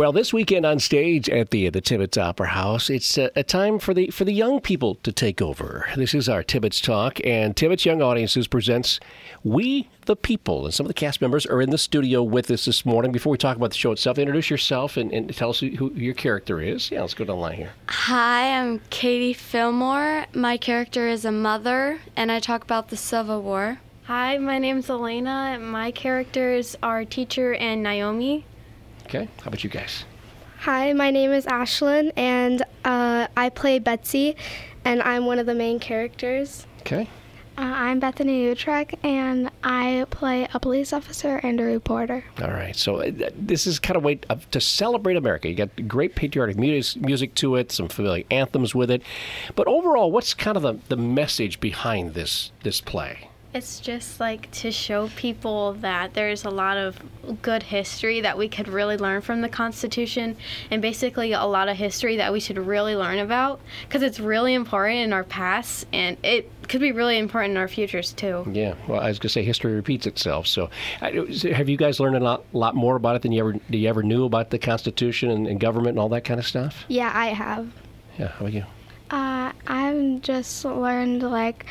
Well, this weekend on stage at the Tibbetts Opera House, it's a time for the young people to take over. This is our Tibbetts Talk, and Tibbetts Young Audiences presents We the People. And some of the cast members are in the studio with us this morning. Before we talk about the show itself, introduce yourself and tell us who your character is. Yeah, let's go down the line here. Hi, I'm Katie Fillmore. My character is a mother, and I talk about the Civil War. Hi, my name's Elena. My characters are Teacher and Naomi. Okay, how about you guys? Hi, my name is Ashlyn, and I play Betsy, and I'm one of the main characters. Okay. I'm Bethany Utrecht, and I play a police officer and a reporter. All right, so this is kind of a way to celebrate America. You got great patriotic music to it, some familiar anthems with it. But overall, what's kind of the message behind this play? It's just like to show people that there's a lot of good history that we could really learn from the Constitution, and basically a lot of history that we should really learn about, because it's really important in our past, and it could be really important in our futures too. Yeah, well, I was going to say history repeats itself. So have you guys learned a lot more about it than you ever knew about the Constitution and government and all that kind of stuff? Yeah, I have. Yeah, how about you? I've just learned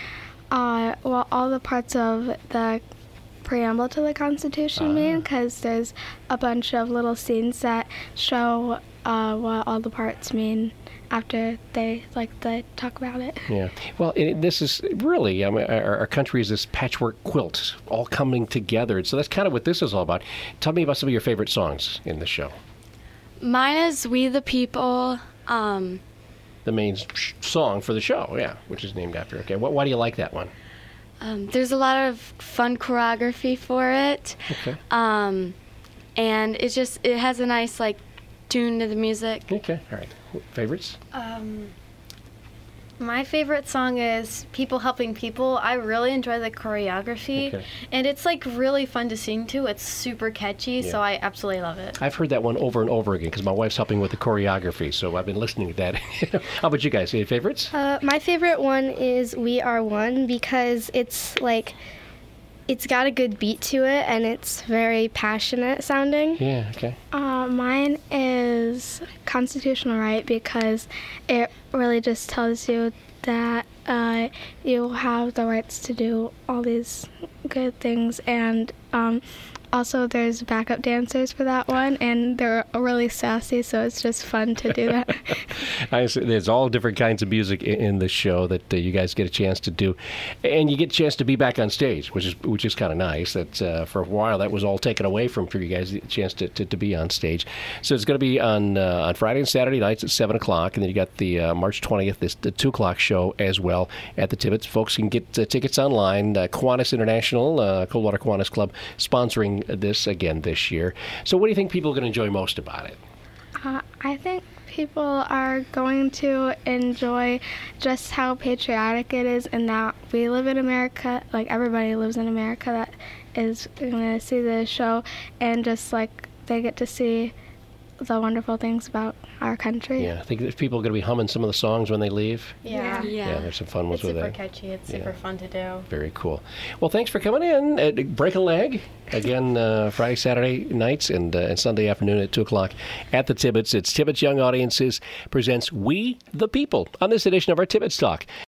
all the parts of the preamble to the Constitution mean, because there's a bunch of little scenes that show what all the parts mean after they talk about it. Yeah. Well, this is really, our country is this patchwork quilt all coming together. So that's kind of what this is all about. Tell me about some of your favorite songs in the show. Mine is We the People. The main song for the show, yeah, which is named after. Okay, why do you like that one? There's a lot of fun choreography for it. Okay. And it has a nice tune to the music. Okay, all right. Favorites? My favorite song is People Helping People. I really enjoy the choreography, and it's really fun to sing to. It's super catchy, so I absolutely love it. I've heard that one over and over again because my wife's helping with the choreography, so I've been listening to that. How about you guys? Any favorites? My favorite one is We Are One, because it's got a good beat to it, and it's very passionate sounding. Yeah, okay. Mine is Constitutional Right, because it really just tells you that you have the rights to do all these good things, and also there's backup dancers for that one, and they're really sassy, so it's just fun to do that. There's all different kinds of music in the show that you guys get a chance to do, and you get a chance to be back on stage, which is kind of nice. That for a while that was all taken away for you guys, the chance to be on stage. So it's going to be on Friday and Saturday nights at 7 o'clock, and then you got the March 20th, the 2 o'clock show as well at the Tibbetts. Folks can get tickets online. Kiwanis International, Coldwater Kiwanis Club, sponsoring this again this year. So what do you think people are going to enjoy most about it? I think people are going to enjoy just how patriotic it is, and that we live in America, everybody lives in America that is going to see the show, and just they get to see the wonderful things about our country. Yeah, I think that people are going to be humming some of the songs when they leave. Yeah, there's some fun ones with that. It's super catchy. It's super fun to do. Very cool. Well, thanks for coming in. Break a leg again Friday, Saturday nights, and Sunday afternoon at 2 o'clock at the Tibbetts. It's Tibbetts Young Audiences presents We the People on this edition of our Tibbetts Talk.